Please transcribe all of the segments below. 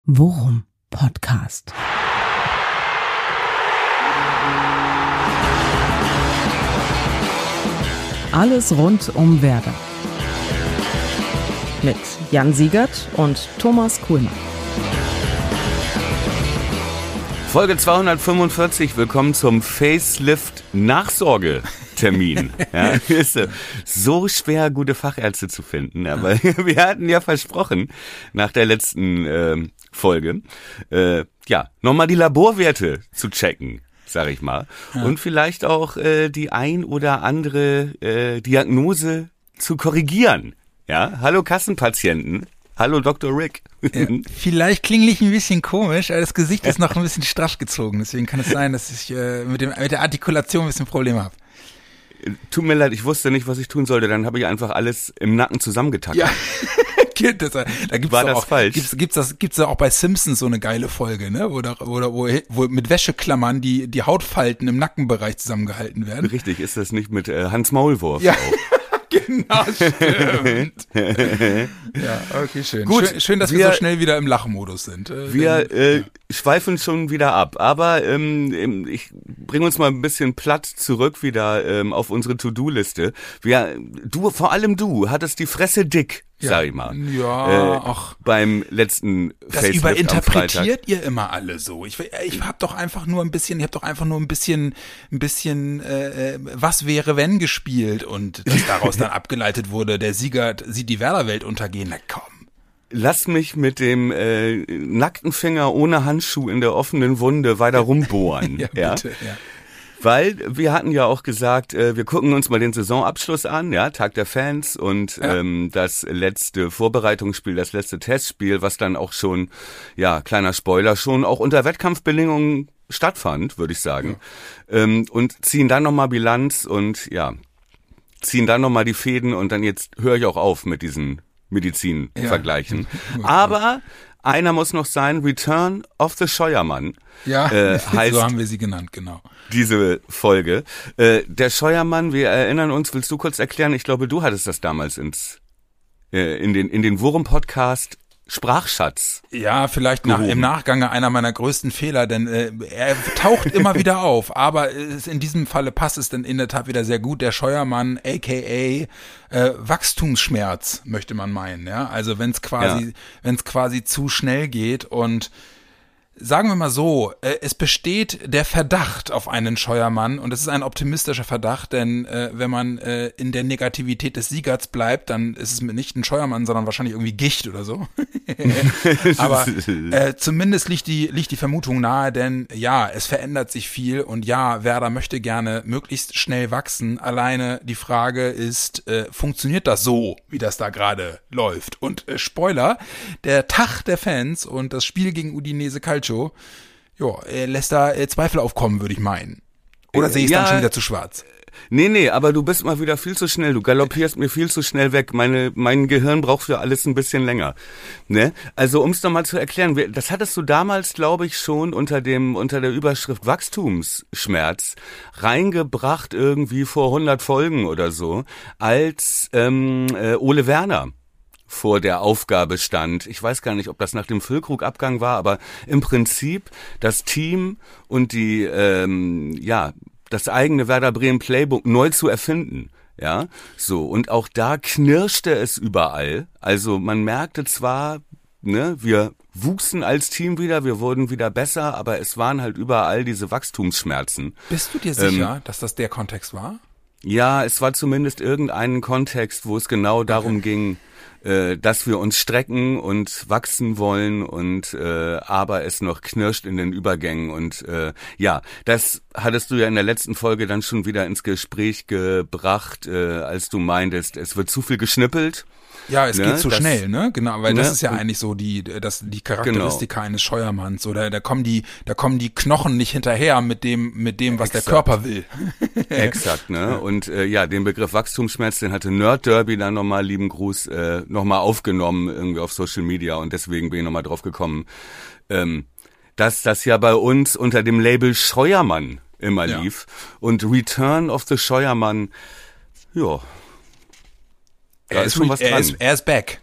Worum Podcast. Alles rund um Werder. Mit Jan Siegert und Thomas Kuhlmann. Folge 245, willkommen zum Facelift-Nachsorgetermin. Ja, ist so schwer, gute Fachärzte zu finden, aber wir hatten ja versprochen, nach der letzten Folge, nochmal die Laborwerte zu checken, sag ich mal, und vielleicht auch die ein oder andere Diagnose zu korrigieren. Ja, hallo Kassenpatienten. Hallo Dr. Rick. Ja, vielleicht klingel ich ein bisschen komisch, aber das Gesicht ist noch ein bisschen straff gezogen. Deswegen kann es sein, dass ich mit der Artikulation ein bisschen Probleme habe. Tut mir leid, ich wusste nicht, was ich tun sollte. Dann habe ich einfach alles im Nacken zusammengetaktet. Ja, da gibt's war das auch, falsch? Gibt's da auch bei Simpsons so eine geile Folge, ne? Wo mit Wäscheklammern die Hautfalten im Nackenbereich zusammengehalten werden. Richtig, ist das nicht mit Hans Maulwurf ja. auch? Genau, stimmt. Ja, okay, schön. Gut, schön, dass wir so schnell wieder im Lachmodus sind. Wir schweifen schon wieder ab, aber ich bringe uns mal ein bisschen platt zurück wieder auf unsere To-Do-Liste. Vor allem du hattest die Fresse dick, sag ich mal. Ja, ach. Beim letzten Das Facelift überinterpretiert ihr immer alle so. Ich hab doch einfach nur ein bisschen was wäre wenn gespielt und das daraus dann abgeleitet wurde, der Sieger sieht die Werder-Welt untergehen. Na komm. Lass mich mit dem nackten Finger ohne Handschuh in der offenen Wunde weiter rumbohren. Ja, bitte, ja. Weil wir hatten ja auch gesagt, wir gucken uns mal den Saisonabschluss an, ja, Tag der Fans und das letzte Vorbereitungsspiel, das letzte Testspiel, was dann auch schon, ja, kleiner Spoiler, schon auch unter Wettkampfbedingungen stattfand, würde ich sagen. Ja. Und ziehen dann nochmal Bilanz und ja, ziehen dann nochmal die Fäden und dann jetzt höre ich auch auf mit diesen Medizin-Vergleichen. Ja. Aber einer muss noch sein, Return of the Scheuermann. Ja, heißt so haben wir sie genannt, genau. Diese Folge. Der Scheuermann, wir erinnern uns, willst du kurz erklären? Ich glaube, du hattest das damals in den Wurm-Podcast Sprachschatz. Ja, vielleicht im Nachgang einer meiner größten Fehler, denn er taucht immer wieder auf, aber in diesem Falle passt es dann in der Tat wieder sehr gut. Der Scheuermann, aka Wachstumsschmerz, möchte man meinen. Ja, also wenn es quasi zu schnell geht und sagen wir mal so, es besteht der Verdacht auf einen Scheuermann und es ist ein optimistischer Verdacht, denn wenn man in der Negativität des Siegers bleibt, dann ist es nicht ein Scheuermann, sondern wahrscheinlich irgendwie Gicht oder so. Aber zumindest liegt die Vermutung nahe, denn ja, es verändert sich viel und ja, Werder möchte gerne möglichst schnell wachsen. Alleine die Frage ist, funktioniert das so, wie das da gerade läuft? Und Spoiler, der Tag der Fans und das Spiel gegen Udinese Calcio, lässt da Zweifel aufkommen, würde ich meinen. Oder sehe ich es dann schon wieder zu schwarz? Nee, aber du bist mal wieder viel zu schnell. Du galoppierst mir viel zu schnell weg. Mein Gehirn braucht für alles ein bisschen länger. Ne? Also, um es nochmal zu erklären, das hattest du damals, glaube ich, schon unter der Überschrift Wachstumsschmerz reingebracht, irgendwie vor 100 Folgen oder so, als Ole Werner vor der Aufgabe stand. Ich weiß gar nicht, ob das nach dem Füllkrug-Abgang war, aber im Prinzip das Team und das eigene Werder Bremen Playbook neu zu erfinden. Ja, so. Und auch da knirschte es überall. Also man merkte zwar, ne, wir wuchsen als Team wieder, wir wurden wieder besser, aber es waren halt überall diese Wachstumsschmerzen. Bist du dir sicher, dass das der Kontext war? Ja, es war zumindest irgendeinen Kontext, wo es genau darum ging, dass wir uns strecken und wachsen wollen und aber es noch knirscht in den Übergängen und das hattest du ja in der letzten Folge dann schon wieder ins Gespräch gebracht, als du meintest, es wird zu viel geschnippelt. Ja, es geht zu schnell, ne? Genau, weil das ist ja eigentlich so die Charakteristika eines Scheuermanns. Oder da kommen die Knochen nicht hinterher mit dem, was der Körper will. Exakt, ne? Und den Begriff Wachstumsschmerz, den hatte Nerd Derby dann nochmal, lieben Gruß, nochmal aufgenommen irgendwie auf Social Media und deswegen bin ich nochmal drauf gekommen, dass das ja bei uns unter dem Label Scheuermann immer lief. Und Return of the Scheuermann, ja. Er ist back.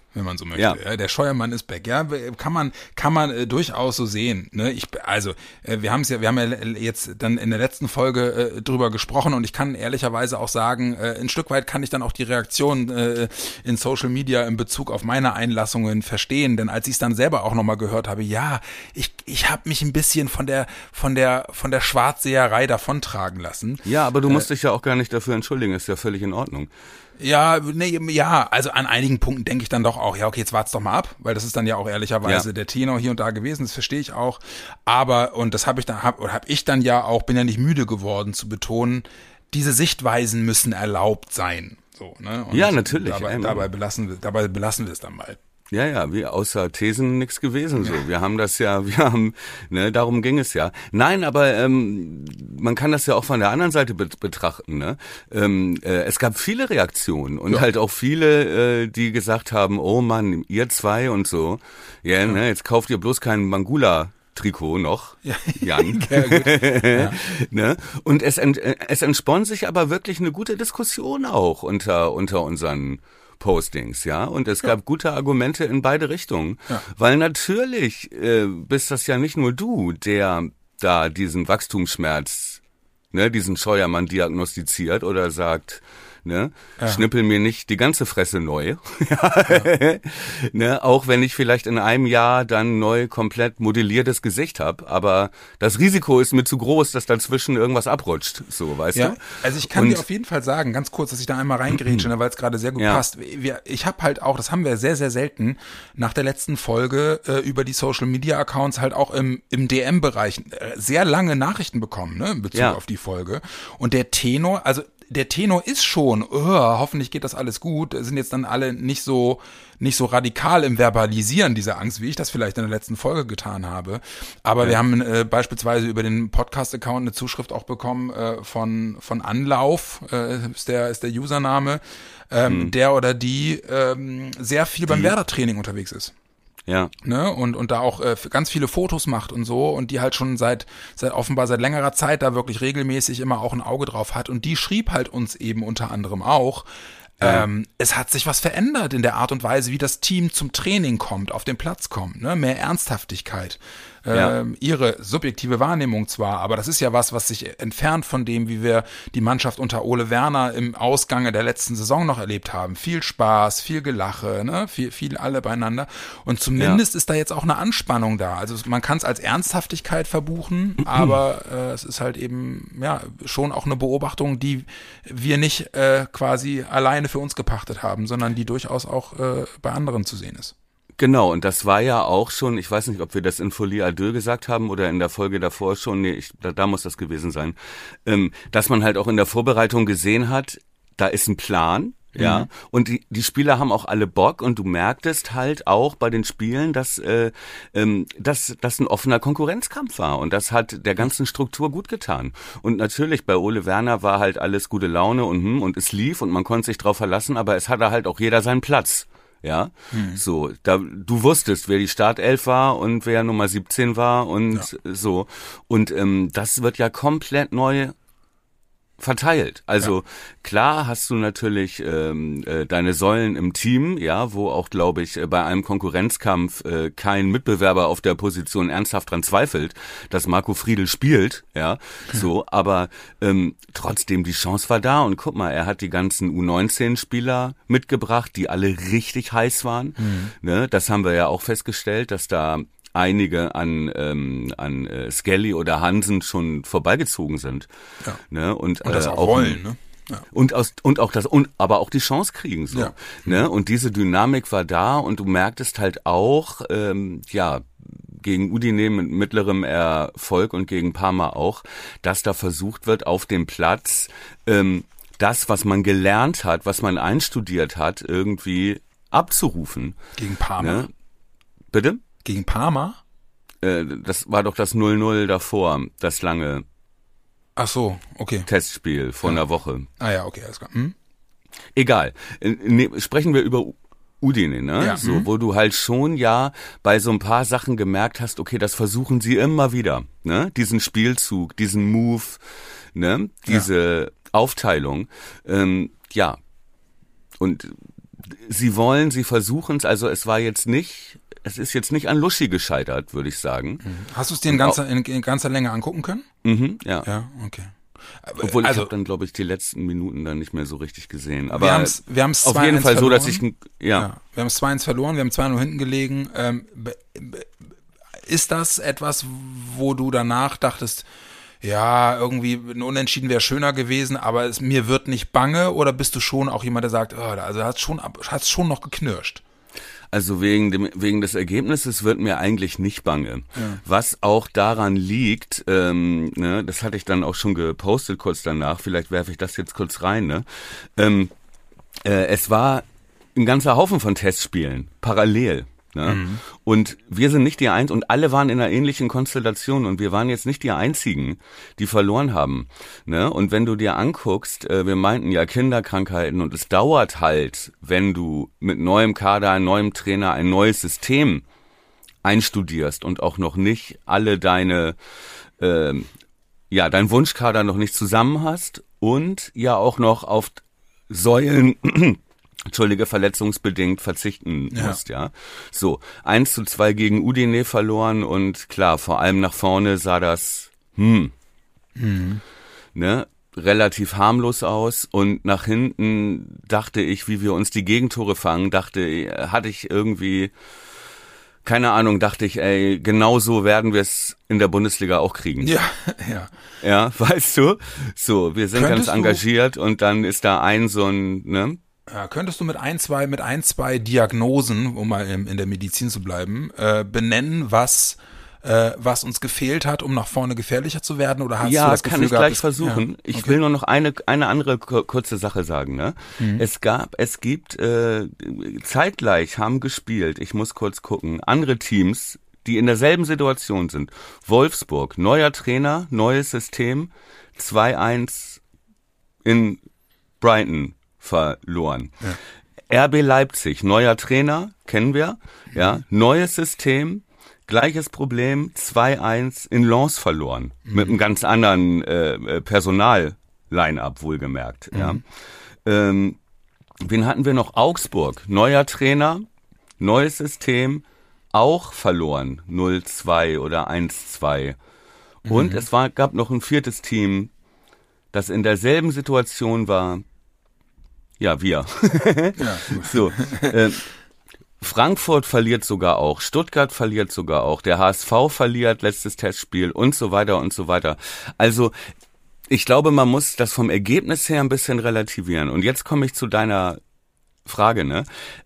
wenn man so möchte. Ja. Der Scheuermann ist back. Ja, kann man durchaus so sehen. Ne? Wir haben ja jetzt dann in der letzten Folge drüber gesprochen und ich kann ehrlicherweise auch sagen, ein Stück weit kann ich dann auch die Reaktion in Social Media in Bezug auf meine Einlassungen verstehen, denn als ich es dann selber auch nochmal gehört habe, ja, ich habe mich ein bisschen von der Schwarzseherei davontragen lassen. Ja, aber du musst dich ja auch gar nicht dafür entschuldigen, ist ja völlig in Ordnung. Ja, also an einigen Punkten denke ich dann doch auch, ja okay, jetzt wart's doch mal ab, weil das ist dann ja auch ehrlicherweise der Tenor hier und da gewesen, das verstehe ich auch, aber, und das bin ja nicht müde geworden zu betonen, diese Sichtweisen müssen erlaubt sein, so, ne? Und ja, natürlich. Dabei belassen wir es dann mal. Ja, wie außer Thesen nichts gewesen so. Darum ging es ja. Nein, aber man kann das ja auch von der anderen Seite betrachten. Ne? Es gab viele Reaktionen und halt auch viele, die gesagt haben, oh Mann, ihr zwei und so. Ja, ne, jetzt kauft ihr bloß keinen Mangula-Trikot noch, Jan. Ja. Ne? Und es entspann sich aber wirklich eine gute Diskussion auch unter unseren Postings, ja, und es gab gute Argumente in beide Richtungen, weil natürlich bist das ja nicht nur du, der da diesen Wachstumsschmerz, ne, diesen Scheuermann diagnostiziert oder sagt, ne, schnippel mir nicht die ganze Fresse neu, ne, auch wenn ich vielleicht in einem Jahr dann neu komplett modelliertes Gesicht habe, aber das Risiko ist mir zu groß, dass dazwischen irgendwas abrutscht, so, weißt du? Also ich kann dir auf jeden Fall sagen, ganz kurz, dass ich da einmal reingrätsche, weil es gerade sehr gut passt. Ich habe halt auch, das haben wir sehr, sehr selten, nach der letzten Folge über die Social-Media-Accounts halt auch im DM-Bereich sehr lange Nachrichten bekommen, ne, in Bezug auf die Folge. Und der Tenor ist schon, hoffentlich geht das alles gut, sind jetzt dann alle nicht so radikal im Verbalisieren dieser Angst, wie ich das vielleicht in der letzten Folge getan habe. Aber wir haben beispielsweise über den Podcast-Account eine Zuschrift auch bekommen von Anlauf, ist der Username, der oder die sehr viel beim Werder-Training unterwegs ist. Ja. Ne? Und da auch ganz viele Fotos macht und so und die halt schon seit längerer Zeit da wirklich regelmäßig immer auch ein Auge drauf hat und die schrieb halt uns eben unter anderem auch, es hat sich was verändert in der Art und Weise, wie das Team zum Training kommt, auf den Platz kommt, ne? Mehr Ernsthaftigkeit. Ihre subjektive Wahrnehmung zwar, aber das ist ja was sich entfernt von dem, wie wir die Mannschaft unter Ole Werner im Ausgange der letzten Saison noch erlebt haben. Viel Spaß, viel Gelache, ne? Viel alle beieinander. Und zumindest ist da jetzt auch eine Anspannung da. Also man kann es als Ernsthaftigkeit verbuchen, aber es ist halt eben schon auch eine Beobachtung, die wir nicht quasi alleine für uns gepachtet haben, sondern die durchaus auch bei anderen zu sehen ist. Genau, und das war ja auch schon, ich weiß nicht, ob wir das in Folie à deux gesagt haben oder in der Folge davor schon, da muss das gewesen sein, dass man halt auch in der Vorbereitung gesehen hat, da ist ein Plan, ja, und die Spieler haben auch alle Bock und du merktest halt auch bei den Spielen, dass das ein offener Konkurrenzkampf war und das hat der ganzen Struktur gut getan. Und natürlich bei Ole Werner war halt alles gute Laune und es lief und man konnte sich drauf verlassen, aber es hatte halt auch jeder seinen Platz. Ja, so, du wusstest, wer die Startelf war und wer Nummer 17 war und so. Und das wird ja komplett neu verteilt. Also klar hast du natürlich deine Säulen im Team, ja, wo auch, glaube ich, bei einem Konkurrenzkampf kein Mitbewerber auf der Position ernsthaft dran zweifelt, dass Marco Friedl spielt, ja, so, aber trotzdem die Chance war da und guck mal, er hat die ganzen U19-Spieler mitgebracht, die alle richtig heiß waren, ne, das haben wir ja auch festgestellt, dass da einige an Skelly oder Hansen schon vorbeigezogen sind, ne, und das auch wollen, ne? Ja. Aber auch die Chance kriegen so, ne, und diese Dynamik war da und du merktest halt auch, gegen Udine mit mittlerem Erfolg und gegen Parma auch, dass da versucht wird auf dem Platz das, was man gelernt hat, was man einstudiert hat, irgendwie abzurufen. Gegen Parma? Ne? Bitte? Gegen Parma? Das war doch das 0-0 davor, das lange Testspiel vor einer Woche. Ah ja, okay, alles klar. Egal. Sprechen wir über Udine, ne? Ja, so, wo du halt schon bei so ein paar Sachen gemerkt hast, okay, das versuchen sie immer wieder, ne? Diesen Spielzug, diesen Move, ne? Diese Aufteilung, und sie versuchen es, also es ist jetzt nicht an Luschi gescheitert, würde ich sagen. Hast du es dir in ganzer Länge angucken können? Ja. Ja, okay. Obwohl ich habe dann, glaube ich, die letzten Minuten dann nicht mehr so richtig gesehen. Aber wir haben's auf jeden Fall verloren. so, dass wir haben es 2-1 verloren, wir haben 2-0 hinten gelegen. Ist das etwas, wo du danach dachtest, ja, irgendwie ein Unentschieden wäre schöner gewesen, aber mir wird nicht bange, oder bist du schon auch jemand, der sagt, also hat's schon noch geknirscht? Also wegen des Ergebnisses wird mir eigentlich nicht bange. Ja. Was auch daran liegt, das hatte ich dann auch schon gepostet kurz danach, vielleicht werfe ich das jetzt kurz rein, ne? Es war ein ganzer Haufen von Testspielen, parallel. Ne? Und wir sind nicht die Einzigen, und alle waren in einer ähnlichen Konstellation, und wir waren jetzt nicht die Einzigen, die verloren haben. Ne? Und wenn du dir anguckst, wir meinten ja Kinderkrankheiten, und es dauert halt, wenn du mit neuem Kader, einem neuen Trainer, ein neues System einstudierst und auch noch nicht alle dein Wunschkader noch nicht zusammen hast und ja auch noch auf Säulen verletzungsbedingt verzichten musst, ja. So, 1-2 gegen Udine verloren, und klar, vor allem nach vorne sah das, relativ harmlos aus, und nach hinten dachte ich, wie wir uns die Gegentore fangen, dachte ich, genau so werden wir es in der Bundesliga auch kriegen. Ja. Ja, weißt du? So, wir sind ganz engagiert, und dann ist da Ja, könntest du mit ein, zwei Diagnosen, um mal in der Medizin zu bleiben, benennen, was uns gefehlt hat, um nach vorne gefährlicher zu werden? Oder hast du das Gefühl kann ich gehabt, gleich versuchen. Ja, okay. Ich will nur noch eine andere kurze Sache sagen. Ne? Es gibt zeitgleich haben gespielt, ich muss kurz gucken, andere Teams, die in derselben Situation sind. Wolfsburg, neuer Trainer, neues System, 2-1 in Brighton verloren. Ja. RB Leipzig, neuer Trainer, kennen wir, ja, neues System, gleiches Problem, 2-1 in Lens verloren, mit einem ganz anderen Personal-Line-Up, wohlgemerkt. Ja. Wen hatten wir noch? Augsburg, neuer Trainer, neues System, auch verloren, 0-2 oder 1-2. Und es gab noch ein viertes Team, das in derselben Situation war. Ja, wir. Ja. So. Frankfurt verliert sogar auch, Stuttgart verliert sogar auch, der HSV verliert letztes Testspiel und so weiter und so weiter. Also ich glaube, man muss das vom Ergebnis her ein bisschen relativieren. Und jetzt komme ich zu deiner Frage, ne?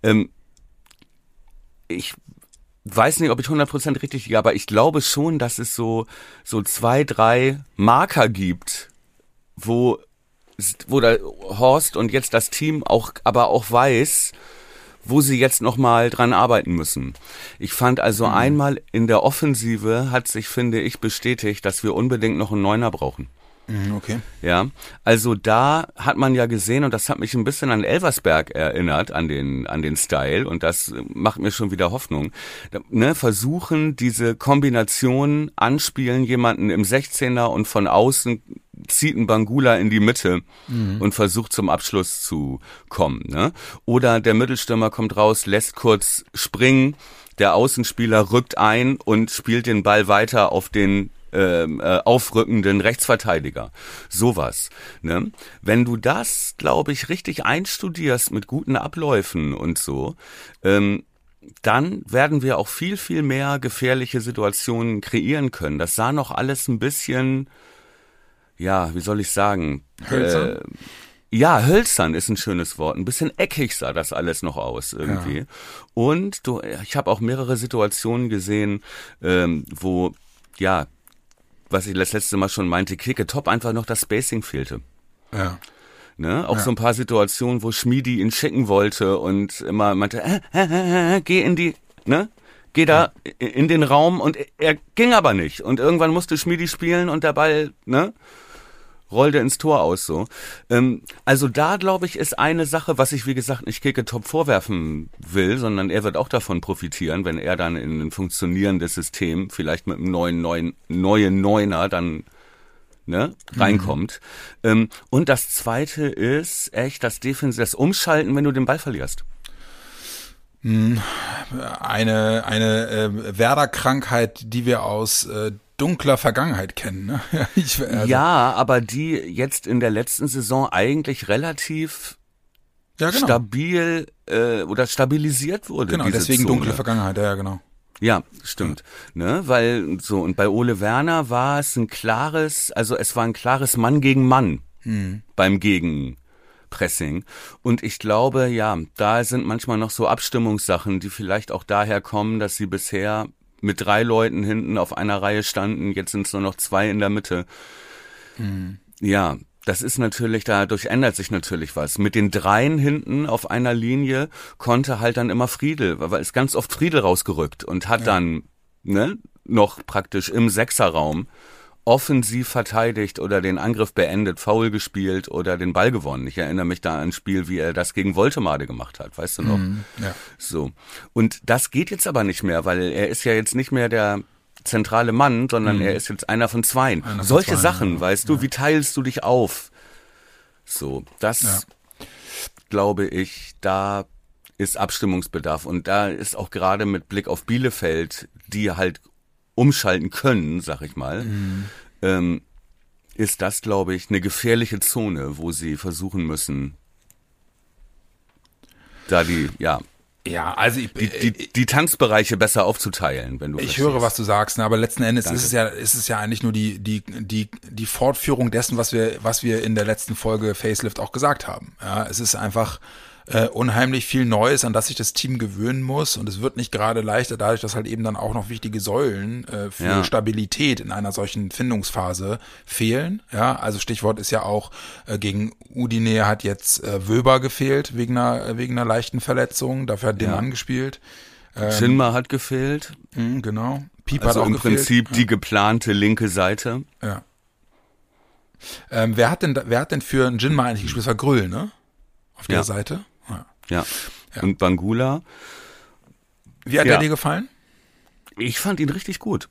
Ich weiß nicht, ob ich 100% richtig liege, aber ich glaube schon, dass es so 2, 3 Marker gibt, wo der Horst und jetzt das Team aber auch weiß, wo sie jetzt nochmal dran arbeiten müssen. Ich fand also einmal in der Offensive hat sich, finde ich, bestätigt, dass wir unbedingt noch einen Neuner brauchen. Okay. Ja, also da hat man ja gesehen, und das hat mich ein bisschen an Elversberg erinnert, an den Style, und das macht mir schon wieder Hoffnung. Ne, versuchen diese Kombination anspielen, jemanden im 16er, und von außen zieht ein Bangula in die Mitte und versucht zum Abschluss zu kommen. Ne? Oder der Mittelstürmer kommt raus, lässt kurz springen, der Außenspieler rückt ein und spielt den Ball weiter auf den aufrückenden Rechtsverteidiger. Sowas. Ne? Wenn du das, glaube ich, richtig einstudierst mit guten Abläufen und so, dann werden wir auch viel, viel mehr gefährliche Situationen kreieren können. Das sah noch alles ein bisschen, ja, wie soll ich sagen? Hölzern? Ja, hölzern ist ein schönes Wort. Ein bisschen eckig sah das alles noch aus irgendwie. Ja. Und ich habe auch mehrere Situationen gesehen, wo, ja, was ich das letzte Mal schon meinte, Kicke Top einfach noch das Spacing fehlte. Ja. Ne? Auch so ein paar Situationen, wo Schmiedi ihn schicken wollte und immer meinte, geh in die, ne? Geh da in den Raum, und er ging aber nicht. Und irgendwann musste Schmiedi spielen und der Ball, ne? Rollte ins Tor aus, so. Also da, glaube ich, ist eine Sache, was ich, wie gesagt, nicht Kicke Top vorwerfen will, sondern er wird auch davon profitieren, wenn er dann in ein funktionierendes System, vielleicht mit einem neuen Neuner dann, ne, reinkommt. Und das Zweite ist echt das Umschalten, wenn du den Ball verlierst. Eine Werder-Krankheit, die wir aus dunkler Vergangenheit kennen. Ne? Ja, aber die jetzt in der letzten Saison eigentlich relativ stabil oder stabilisiert wurde. Genau, deswegen Zone. Dunkle Vergangenheit, ja, genau. Ja, stimmt. Ja. Ne, weil so, und bei Ole Werner war es ein klares Mann gegen Mann beim Gegenpressing. Und ich glaube, ja, da sind manchmal noch so Abstimmungssachen, die vielleicht auch daher kommen, dass sie bisher mit 3 Leuten hinten auf einer Reihe standen, jetzt sind es nur noch 2 in der Mitte. Ja, das ist natürlich, dadurch ändert sich natürlich was. Mit den 3 hinten auf einer Linie konnte halt dann immer Friedel, weil ist ganz oft Friedel rausgerückt und hat dann noch praktisch im Sechserraum offensiv verteidigt oder den Angriff beendet, Foul gespielt oder den Ball gewonnen. Ich erinnere mich da an ein Spiel, wie er das gegen Woltemade gemacht hat, weißt du noch? Ja. So. Und das geht jetzt aber nicht mehr, weil er ist ja jetzt nicht mehr der zentrale Mann, sondern er ist jetzt einer von 2. Solche Sachen, weißt du, wie teilst du dich auf? So, das glaube ich, da ist Abstimmungsbedarf und da ist auch gerade mit Blick auf Bielefeld, die halt umschalten können, sag ich mal, ist das, glaube ich, eine gefährliche Zone, wo sie versuchen müssen, da die Tanzbereiche besser aufzuteilen, wenn du Ich höre, was du sagst, ne, aber letzten Endes ist es ja eigentlich nur die Fortführung dessen, was wir in der letzten Folge Facelift auch gesagt haben. Ja, es ist einfach unheimlich viel Neues, an das sich das Team gewöhnen muss und es wird nicht gerade leichter, dadurch, dass halt eben dann auch noch wichtige Säulen für Stabilität in einer solchen Findungsphase fehlen. Ja, also Stichwort ist ja auch gegen Udine hat jetzt Wöber gefehlt wegen einer leichten Verletzung, dafür hat Deman gespielt. Schinma hat gefehlt. Genau. Piep also hat auch im gefehlt. Prinzip die geplante linke Seite. Ja. Wer hat denn für einen Jinma eigentlich gespielt? Das war Grüll, ne? Auf der Seite. Ja. Und Bangula. Wie hat er dir gefallen? Ich fand ihn richtig gut.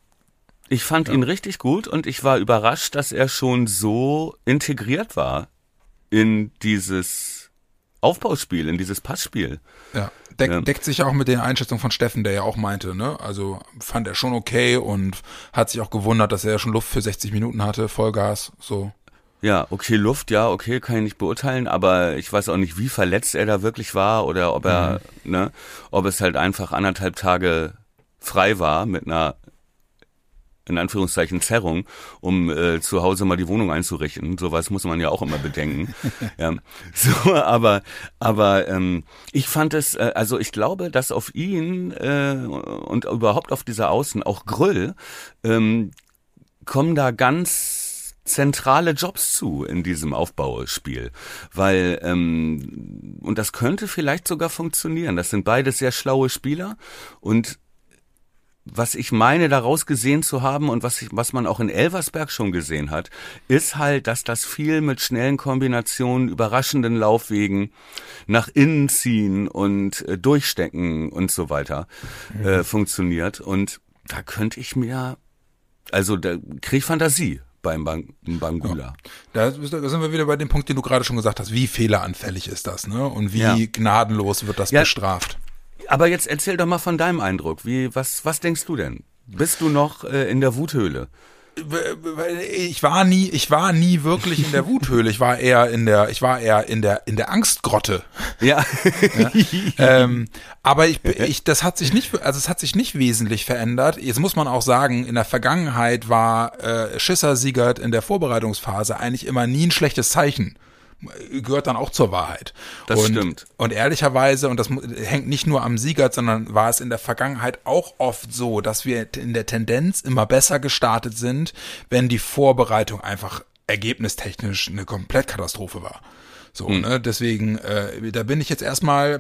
Und ich war überrascht, dass er schon so integriert war in dieses Aufbauspiel, in dieses Passspiel. Ja. Deckt sich auch mit den Einschätzungen von Steffen, der ja auch meinte, ne? Also fand er schon okay und hat sich auch gewundert, dass er ja schon Luft für 60 Minuten hatte, Vollgas, so. Ja, okay, Luft, kann ich nicht beurteilen, aber ich weiß auch nicht, wie verletzt er da wirklich war oder ob er, ob es halt einfach 1,5 Tage frei war mit einer, in Anführungszeichen, Zerrung, um zu Hause mal die Wohnung einzurichten. Sowas muss man ja auch immer bedenken. Ja. So, aber ich fand es, also ich glaube, dass auf ihn und überhaupt auf diese Außen, auch Grüll, kommen da ganz zentrale Jobs zu in diesem Aufbauspiel, weil und das könnte vielleicht sogar funktionieren. Das sind beide sehr schlaue Spieler und was ich meine, daraus gesehen zu haben und was man auch in Elversberg schon gesehen hat, ist halt, dass das viel mit schnellen Kombinationen, überraschenden Laufwegen, nach innen ziehen und durchstecken und so weiter funktioniert. Und da könnte ich mir, also da kriege ich Fantasie beim Bangula. Da sind wir wieder bei dem Punkt, den du gerade schon gesagt hast. Wie fehleranfällig ist das, ne? Und wie gnadenlos wird das bestraft? Aber jetzt erzähl doch mal von deinem Eindruck. Was denkst du denn? Bist du noch in der Wuthöhle? Ich war nie wirklich in der Wuthöhle. Ich war eher in der Angstgrotte. Ja. Aber es hat sich nicht wesentlich verändert. Jetzt muss man auch sagen, in der Vergangenheit war Schisser-Siegert in der Vorbereitungsphase eigentlich immer nie ein schlechtes Zeichen. Gehört dann auch zur Wahrheit. Das stimmt. Und ehrlicherweise, und das hängt nicht nur am Siegert, sondern war es in der Vergangenheit auch oft so, dass wir in der Tendenz immer besser gestartet sind, wenn die Vorbereitung einfach ergebnistechnisch eine Komplettkatastrophe war. So, ne, deswegen, da bin ich jetzt erstmal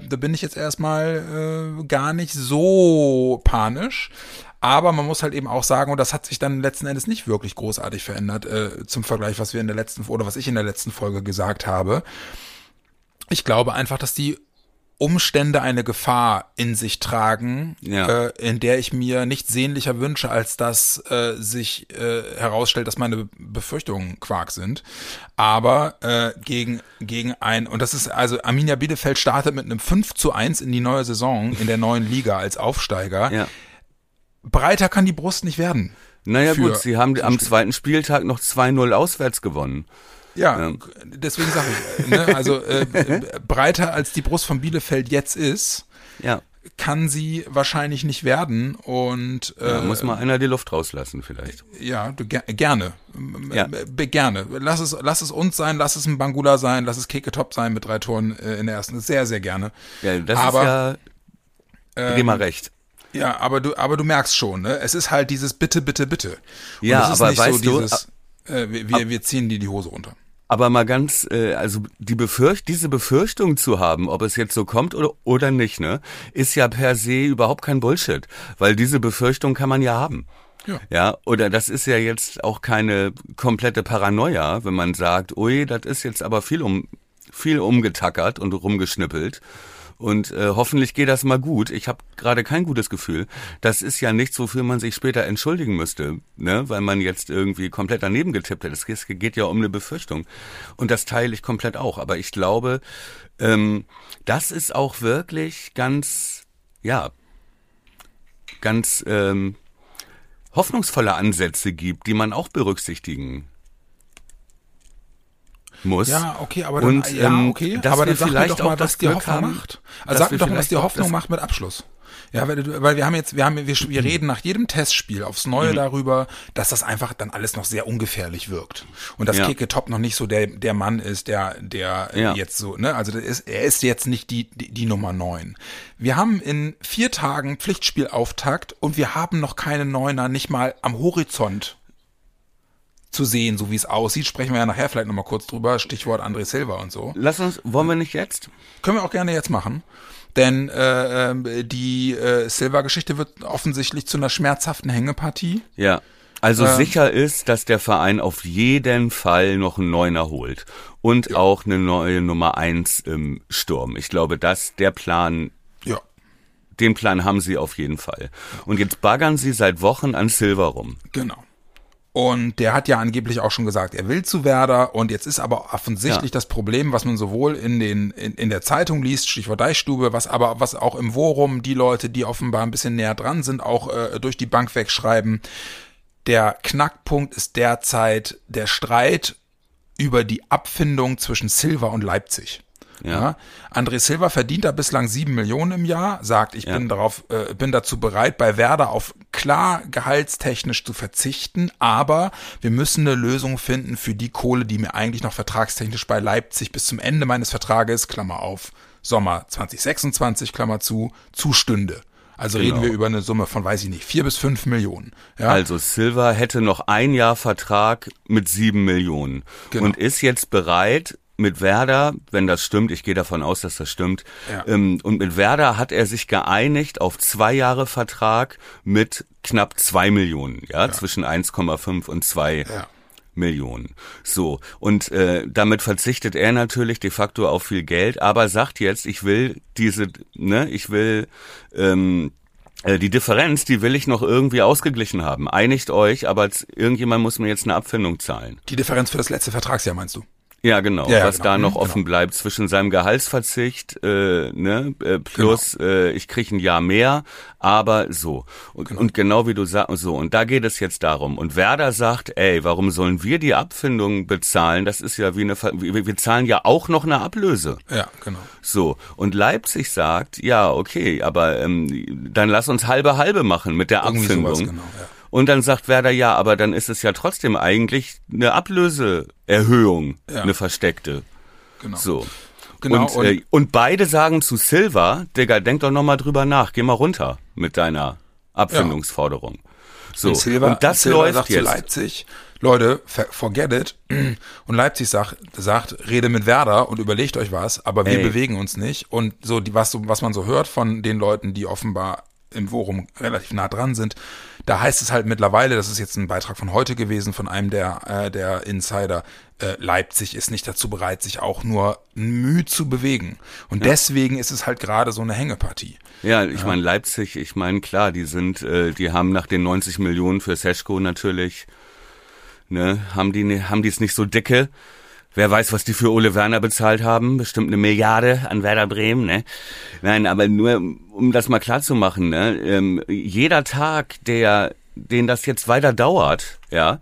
gar nicht so panisch. Aber man muss halt eben auch sagen, und das hat sich dann letzten Endes nicht wirklich großartig verändert, zum Vergleich, was ich in der letzten Folge gesagt habe. Ich glaube einfach, dass die Umstände eine Gefahr in sich tragen, in der ich mir nichts sehnlicher wünsche, als dass sich herausstellt, dass meine Befürchtungen Quark sind. Aber gegen und das ist, also Arminia Bielefeld startet mit einem 5:1 in die neue Saison, in der neuen Liga als Aufsteiger. Ja. Breiter kann die Brust nicht werden. Naja gut, sie haben am zweiten Spieltag noch 2-0 auswärts gewonnen. Ja, deswegen sage ich, ne, also breiter als die Brust von Bielefeld jetzt ist, kann sie wahrscheinlich nicht werden und muss mal einer die Luft rauslassen vielleicht. Ja, gerne. Gerne. Lass es uns sein, lass es ein Bangula sein, lass es Keketop sein mit 3 Toren in der ersten. Sehr, sehr gerne. Ja, das ist ja, geh mal recht. Ja, aber du merkst schon, ne? Es ist halt dieses Bitte, bitte, bitte. Und ja, es ist aber nicht weißt so dieses, wir ziehen die Hose runter. Aber mal ganz, also diese Befürchtung zu haben, ob es jetzt so kommt oder nicht, ne, ist ja per se überhaupt kein Bullshit, weil diese Befürchtung kann man ja haben. Ja, oder das ist ja jetzt auch keine komplette Paranoia, wenn man sagt, ui, das ist jetzt aber viel umgetackert und rumgeschnippelt. Und hoffentlich geht das mal gut. Ich habe gerade kein gutes Gefühl. Das ist ja nichts, wofür man sich später entschuldigen müsste, ne? Weil man jetzt irgendwie komplett daneben getippt hat. Es geht ja um eine Befürchtung. Und das teile ich komplett auch. Aber ich glaube, das ist auch wirklich ganz hoffnungsvolle Ansätze gibt, die man auch berücksichtigen muss. Ja, okay, aber dann, aber dann sag mir doch mal, was dir Hoffnung macht. Also sag mir doch mal, was dir Hoffnung macht mit Abschluss. Ja, weil wir reden nach jedem Testspiel aufs Neue darüber, dass das einfach dann alles noch sehr ungefährlich wirkt. Und dass Keketop noch nicht so der Mann ist, der jetzt so, ne, also er ist jetzt nicht die Nummer 9. Wir haben in 4 Tagen Pflichtspielauftakt und wir haben noch keine Neuner, nicht mal am Horizont zu sehen, so wie es aussieht. Sprechen wir ja nachher vielleicht nochmal kurz drüber. Stichwort André Silva und so. Wollen wir nicht jetzt? Können wir auch gerne jetzt machen. Denn die Silva-Geschichte wird offensichtlich zu einer schmerzhaften Hängepartie. Ja, also sicher ist, dass der Verein auf jeden Fall noch einen Neuner holt. Und auch eine neue Nummer 1 im Sturm. Ich glaube, der Plan... Den Plan haben sie auf jeden Fall. Und jetzt baggern sie seit Wochen an Silva rum. Genau. Und der hat ja angeblich auch schon gesagt, er will zu Werder, und jetzt ist aber offensichtlich das Problem, was man sowohl in der Zeitung liest, Stichwort Deichstube, was auch im Forum die Leute, die offenbar ein bisschen näher dran sind, auch durch die Bank wegschreiben. Der Knackpunkt ist derzeit der Streit über die Abfindung zwischen Silva und Leipzig. Ja. André Silva verdient da bislang 7 Millionen im Jahr, sagt, ich bin dazu bereit, bei Werder auf klar gehaltstechnisch zu verzichten, aber wir müssen eine Lösung finden für die Kohle, die mir eigentlich noch vertragstechnisch bei Leipzig bis zum Ende meines Vertrages, Klammer auf, Sommer 2026, Klammer zu, zustünde. Also reden wir über eine Summe von, 4 bis 5 Millionen. Ja? Also Silva hätte noch 1 Jahr Vertrag mit 7 Millionen und ist jetzt bereit, mit Werder, wenn das stimmt, ich gehe davon aus, dass das stimmt, und mit Werder hat er sich geeinigt auf 2 Jahre Vertrag mit knapp 2 Millionen, zwischen 1,5 und 2 Millionen. So, und damit verzichtet er natürlich de facto auf viel Geld, aber sagt jetzt, die Differenz, die will ich noch irgendwie ausgeglichen haben. Einigt euch, aber irgendjemand muss mir jetzt eine Abfindung zahlen. Die Differenz für das letzte Vertragsjahr meinst du? Ja, genau. Was da noch offen bleibt zwischen seinem Gehaltsverzicht, plus ich kriege ein Jahr mehr, aber so. Und genau wie du sagst, so. Und da geht es jetzt darum. Und Werder sagt, warum sollen wir die Abfindung bezahlen? Das ist ja wir zahlen ja auch noch eine Ablöse. Ja, genau. So. Und Leipzig sagt, ja, okay, aber dann lass uns halbe machen mit der Abfindung. Sowas, genau, ja. Und dann sagt Werder, ja, aber dann ist es ja trotzdem eigentlich eine Ablöseerhöhung, eine versteckte. Genau. So. Genau. Und beide sagen zu Silva, Digga, denk doch nochmal drüber nach, geh mal runter mit deiner Abfindungsforderung. So. Und Silva läuft sagt jetzt. Zu Leipzig, Leute, forget it. Und Leipzig sagt, rede mit Werder und überlegt euch was, aber wir bewegen uns nicht. Und so, was man so hört von den Leuten, die offenbar im Forum relativ nah dran sind, Da heißt es halt mittlerweile, das ist jetzt ein Beitrag von heute gewesen, von einem der Insider, Leipzig ist nicht dazu bereit, sich auch nur Mühe zu bewegen. Und deswegen ist es halt gerade so eine Hängepartie. Ja, ich meine Leipzig, klar, die haben nach den 90 Millionen für Šeško natürlich, ne, haben die es nicht so dicke. Wer weiß, was die für Ole Werner bezahlt haben? Bestimmt 1 Milliarde an Werder Bremen, ne? Nein, aber nur, um das mal klar zu machen, ne? Jeder Tag, den das jetzt weiter dauert, ja,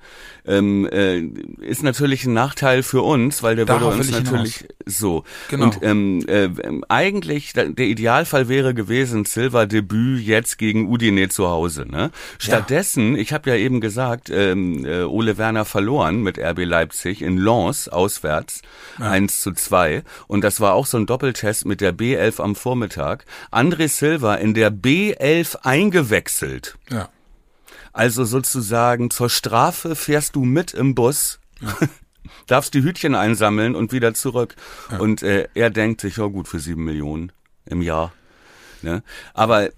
ist natürlich ein Nachteil für uns, weil der würde uns natürlich so. Genau. Und eigentlich, der Idealfall wäre gewesen, Silva-Debüt jetzt gegen Udine zu Hause, ne? Stattdessen, ich habe ja eben gesagt, Ole Werner verloren mit RB Leipzig in Lens auswärts, 1:2. Und das war auch so ein Doppeltest mit der B11 am Vormittag. André Silva in der B11 eingewechselt. Ja. Also sozusagen zur Strafe fährst du mit im Bus, darfst die Hütchen einsammeln und wieder zurück. Ja. Und er denkt sich, gut, für 7 Millionen im Jahr. Ne? Aber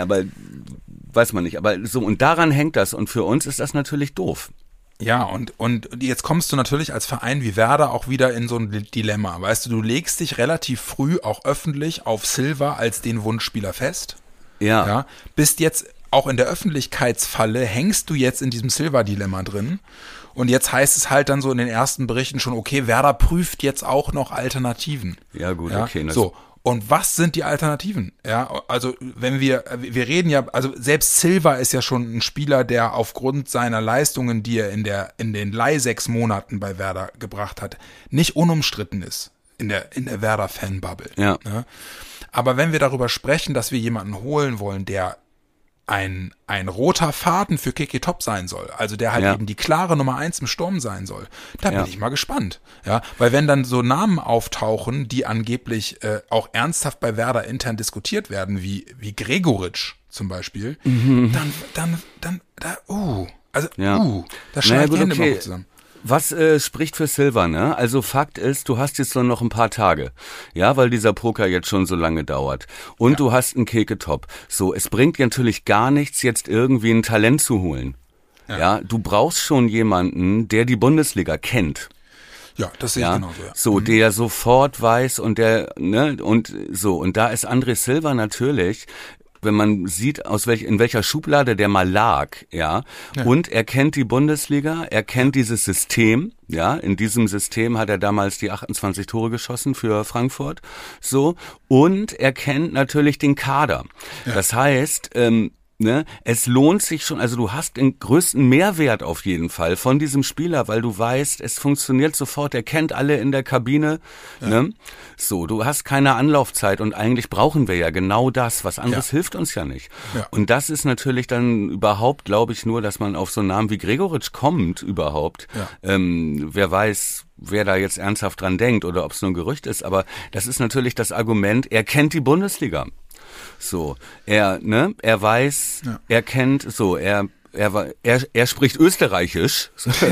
weiß man nicht. Aber so, und daran hängt das. Und für uns ist das natürlich doof. Ja, und jetzt kommst du natürlich als Verein wie Werder auch wieder in so ein Dilemma. Weißt du legst dich relativ früh auch öffentlich auf Silva als den Wunschspieler fest. Ja. Bist jetzt auch in der Öffentlichkeitsfalle, hängst du jetzt in diesem Silva-Dilemma drin. Und jetzt heißt es halt dann so in den ersten Berichten schon, okay, Werder prüft jetzt auch noch Alternativen. Ja, gut, okay. So. Und was sind die Alternativen? Ja, also wenn wir reden ja, also selbst Silva ist ja schon ein Spieler, der aufgrund seiner Leistungen, die er in den 6 Monaten bei Werder gebracht hat, nicht unumstritten ist in der Werder-Fan-Bubble. Ja. Aber wenn wir darüber sprechen, dass wir jemanden holen wollen, der ein roter Faden für Keke Top sein soll, also der halt eben die klare Nummer 1 im Sturm sein soll, da bin ich mal gespannt. Ja, weil wenn dann so Namen auftauchen, die angeblich auch ernsthaft bei Werder intern diskutiert werden, wie Gregoritsch zum Beispiel, da schneidet die Hände mal gut zusammen. Was spricht für Silva, ne? Also Fakt ist, du hast jetzt nur noch ein paar Tage, ja, weil dieser Poker jetzt schon so lange dauert. Und du hast einen Keke Top. So, es bringt dir natürlich gar nichts, jetzt irgendwie ein Talent zu holen. Ja, du brauchst schon jemanden, der die Bundesliga kennt. Ja, das sehe ich genauso. Ja. So, der sofort weiß und der, ne, und so. Und da ist André Silva natürlich, wenn man sieht, in welcher Schublade der mal lag, und er kennt die Bundesliga, er kennt dieses System, in diesem System hat er damals die 28 Tore geschossen für Frankfurt, so, und er kennt natürlich den Kader. Ja. Das heißt, es lohnt sich schon, also du hast den größten Mehrwert auf jeden Fall von diesem Spieler, weil du weißt, es funktioniert sofort, er kennt alle in der Kabine, ne? So, du hast keine Anlaufzeit und eigentlich brauchen wir ja genau das, was anderes hilft uns ja nicht. Ja. Und das ist natürlich dann überhaupt, glaube ich, nur, dass man auf so einen Namen wie Gregoritsch kommt überhaupt. Ja. Wer weiß, wer da jetzt ernsthaft dran denkt oder ob es nur ein Gerücht ist, aber das ist natürlich das Argument, er kennt die Bundesliga. So, er weiß, er kennt, so, er spricht Österreichisch,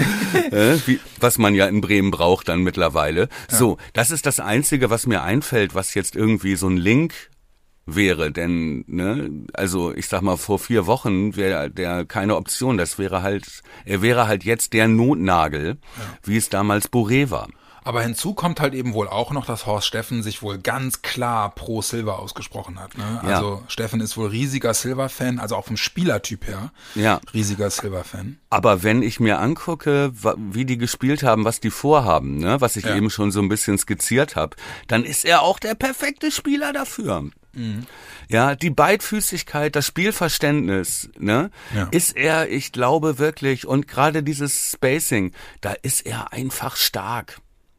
was man ja in Bremen braucht dann mittlerweile. Ja. So, das ist das Einzige, was mir einfällt, was jetzt irgendwie so ein Link wäre, denn, also ich sag mal, vor 4 Wochen wäre der keine Option, er wäre halt jetzt der Notnagel, wie es damals Boré war. Aber hinzu kommt halt eben wohl auch noch, dass Horst Steffen sich wohl ganz klar pro Silva ausgesprochen hat. Ne? Also Steffen ist wohl riesiger Silva-Fan, also auch vom Spielertyp her riesiger Silva-Fan. Aber wenn ich mir angucke, wie die gespielt haben, was die vorhaben, ne, was ich eben schon so ein bisschen skizziert habe, dann ist er auch der perfekte Spieler dafür. Mhm. Ja, die Beidfüßigkeit, das Spielverständnis, ne, ist er, ich glaube wirklich, und gerade dieses Spacing, da ist er einfach stark.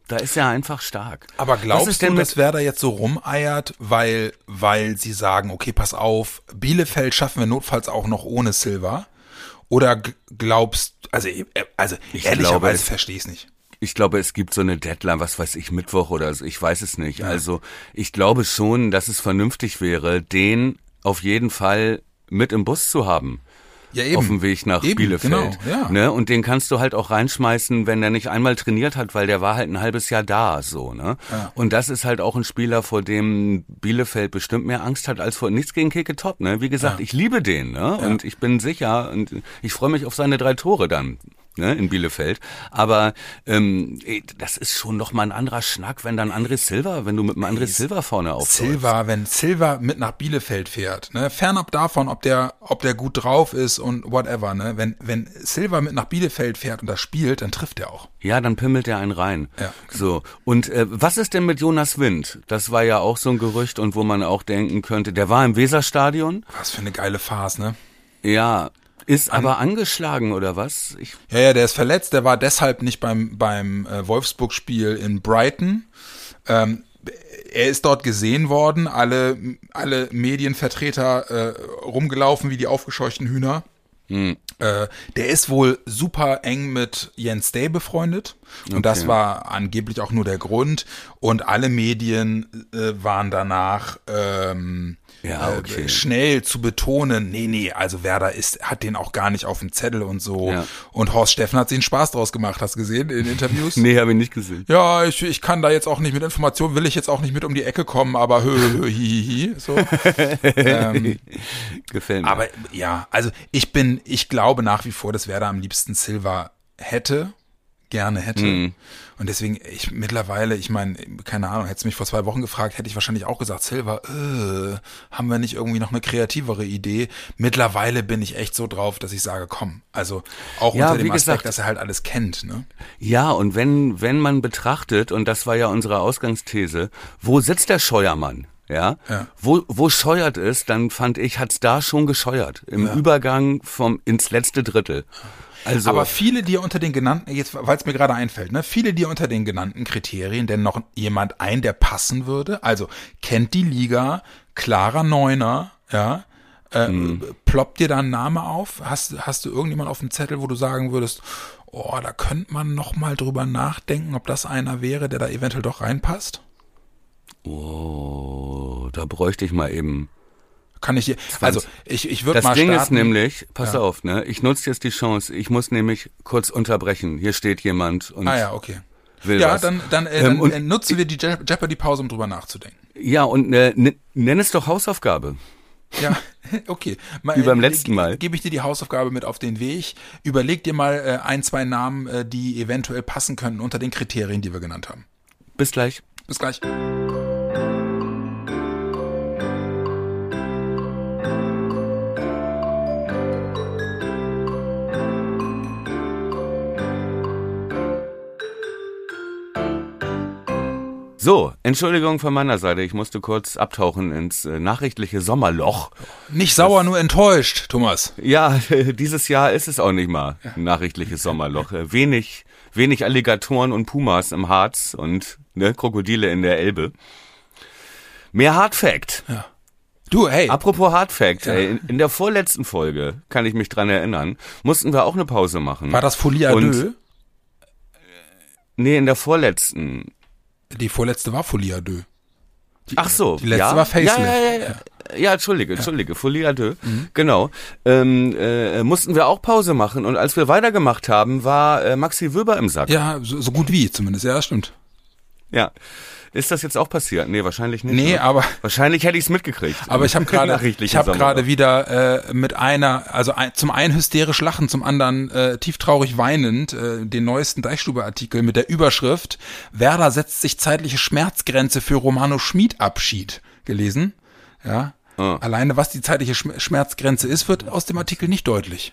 Aber glaubst du, dass Werder jetzt so rumeiert, weil sie sagen, okay, pass auf, Bielefeld schaffen wir notfalls auch noch ohne Silva? Oder glaubst, ehrlicherweise verstehe ich es nicht. Ich glaube, es gibt so eine Deadline, was weiß ich, Mittwoch oder so, ich weiß es nicht. Ja. Also ich glaube schon, dass es vernünftig wäre, den auf jeden Fall mit im Bus zu haben. auf dem Weg nach Bielefeld. Genau, ja. Ne? Und den kannst du halt auch reinschmeißen, wenn der nicht einmal trainiert hat, weil der war halt ein halbes Jahr da, so, ne? Ja. Und das ist halt auch ein Spieler, vor dem Bielefeld bestimmt mehr Angst hat als vor nichts gegen Keke Top, ne? Wie gesagt, ich liebe den, ne? Ja. Und ich bin sicher und ich freue mich auf seine 3 Tore dann. Ne, in Bielefeld. Aber das ist schon noch mal ein anderer Schnack, wenn dann André Silva, wenn du mit einem André Silva vorne aufläufst. Wenn Silva mit nach Bielefeld fährt, ne, fernab davon, ob der gut drauf ist und whatever, ne, wenn Silva mit nach Bielefeld fährt und das spielt, dann trifft er auch. Ja, dann pimmelt er einen rein. Ja. So. Und was ist denn mit Jonas Wind? Das war ja auch so ein Gerücht und wo man auch denken könnte, der war im Weserstadion. Was für eine geile Farce, ne? Ja. Ist aber angeschlagen, oder was? Ja, der ist verletzt, der war deshalb nicht beim Wolfsburg-Spiel in Brighton. Er ist dort gesehen worden, alle Medienvertreter rumgelaufen wie die aufgescheuchten Hühner. Der ist wohl super eng mit Jens Day befreundet und das war angeblich auch nur der Grund und alle Medien waren danach schnell zu betonen, nee, also Werder hat den auch gar nicht auf dem Zettel und so. Ja. Und Horst Steffen hat sich einen Spaß draus gemacht, hast du gesehen in den Interviews? Nee, habe ich nicht gesehen. Ja, ich kann da jetzt auch nicht mit Informationen, will ich jetzt auch nicht mit um die Ecke kommen, aber so. Gefällt mir. Aber ja, also ich glaube nach wie vor, dass Werder am liebsten Silva gerne hätte. Und deswegen, ich meine, keine Ahnung, hättest du mich vor 2 Wochen gefragt, hätte ich wahrscheinlich auch gesagt, Silva, haben wir nicht irgendwie noch eine kreativere Idee? Mittlerweile bin ich echt so drauf, dass ich sage, komm, also auch unter dem Aspekt, dass er halt alles kennt, ne? Ja, und wenn man betrachtet, und das war ja unsere Ausgangsthese, wo sitzt der Scheuermann? Ja. Wo scheuert es, dann fand ich, hat's da schon gescheuert. Im Übergang ins letzte Drittel. Also, aber viele dir unter den genannten, jetzt, weil es mir gerade einfällt, ne, viele dir unter den genannten Kriterien denn noch jemand der passen würde, also kennt die Liga, klarer Neuner, ja, ploppt dir da ein Name auf? Hast du irgendjemand auf dem Zettel, wo du sagen würdest, oh, da könnte man noch mal drüber nachdenken, ob das einer wäre, der da eventuell doch reinpasst? Oh, da bräuchte ich mal eben. Kann ich dir, also ich würde mal starten. Das Ding ist nämlich, pass auf, ne, ich nutze jetzt die Chance, ich muss nämlich kurz unterbrechen. Hier steht jemand und okay. Will was. Dann nutzen wir die Jeopardy-Pause, um drüber nachzudenken. Ja, und nenn es doch Hausaufgabe. Ja, okay. Wie beim letzten Mal. Gebe ich dir die Hausaufgabe mit auf den Weg. Überleg dir mal 1, 2 Namen, die eventuell passen könnten unter den Kriterien, die wir genannt haben. Bis gleich. Bis gleich. So, Entschuldigung von meiner Seite, ich musste kurz abtauchen ins nachrichtliche Sommerloch. Nicht sauer, nur enttäuscht, Thomas. Ja, dieses Jahr ist es auch nicht mal ein nachrichtliches Sommerloch. Wenig Alligatoren und Pumas im Harz und Krokodile in der Elbe. Mehr Hard Fact. Ja. Du, hey. Apropos Hard Fact, in der vorletzten Folge, kann ich mich dran erinnern, mussten wir auch eine Pause machen. War das Folie à deux? Nee, in der vorletzten. Die vorletzte war Folie à deux. Ach so. Die letzte war Facelift. Ja, entschuldige, Folie à deux. Genau. Mussten wir auch Pause machen und als wir weitergemacht haben, war Maxi Wöber im Sack. Ja, so gut wie zumindest, ja, stimmt. Ja. Ist das jetzt auch passiert? Nee, wahrscheinlich nicht. Nee, aber wahrscheinlich hätte ich es mitgekriegt. Aber ich habe gerade wieder mit zum einen hysterisch lachend, zum anderen tieftraurig weinend den neuesten Deichstube-Artikel mit der Überschrift Werder setzt sich zeitliche Schmerzgrenze für Romano Schmid-Abschied gelesen. Ja. Oh. Alleine was die zeitliche Schmerzgrenze ist, wird aus dem Artikel nicht deutlich.